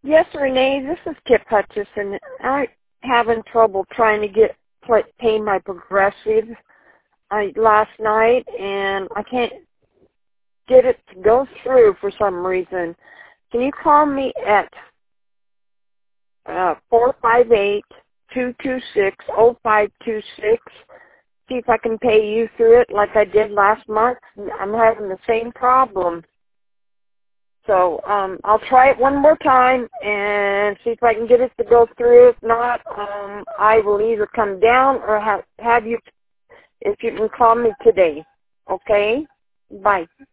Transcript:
Yes, Renee, this is Kip Hutchison. I'm having trouble trying to pay my Progressive last night, and I can't get it to go through for some reason. Can you call me at 458-226-0526? See if I can pay you through it like I did last month. I'm having the same problem. So I'll try it one more time and see if I can get it to go through. If not, I will either come down or have you, if you can call me today. Okay? Bye.